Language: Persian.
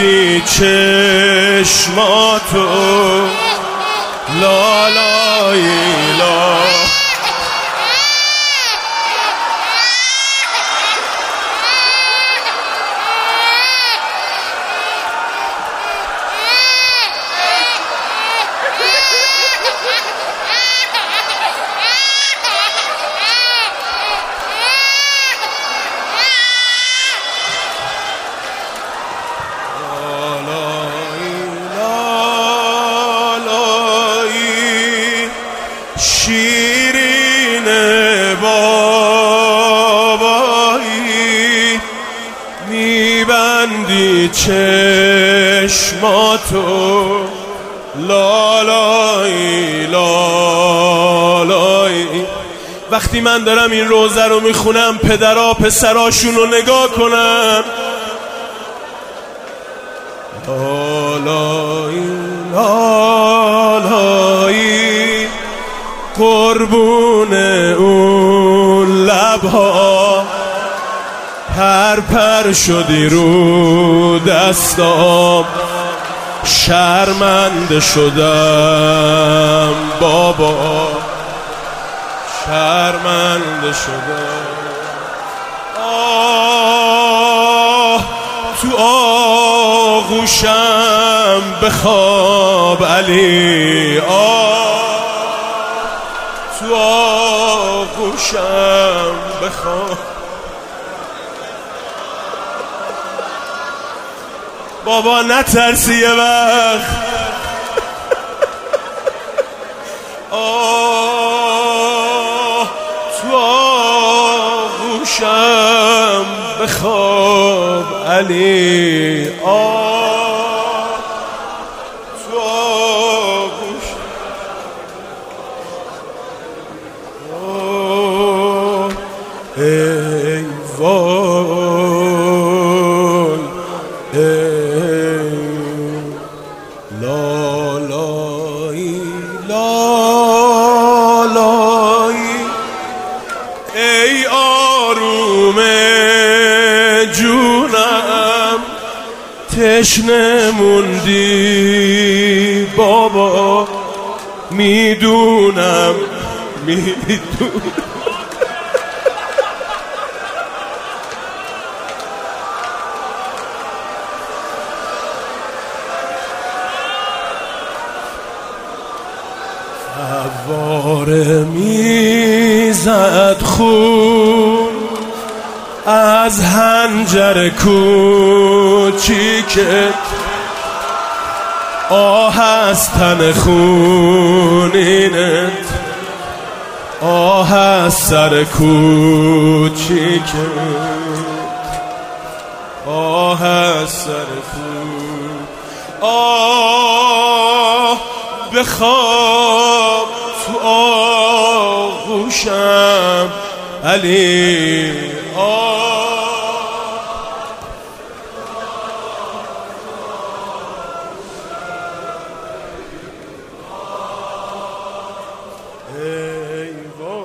میبندی چشماتو لالای لا شیرین بابایی میبندی چشماتو لالایی لالایی. وقتی من دارم این روزه رو میخونم پدرها پسراشون رو نگاه کنن لالایی لالایی قربون اون لبها پر شدی رو دستام شرمنده شدم بابا شرمنده شدم تو آغوشم بخواب علی تو آغوشم بخواب بابا نترسی یه وقت تو آغوشم بخواب علی تو آغوشم ای وای ای لالایی لالایی ای آروم جونم تشنه موندی بابا میدونم فواره میزد خون از هنجر کوچیکت آه از تن خونینت آه از سر کوچیکت آه از سر کوچیکت بخواب تو آغوشم علی ای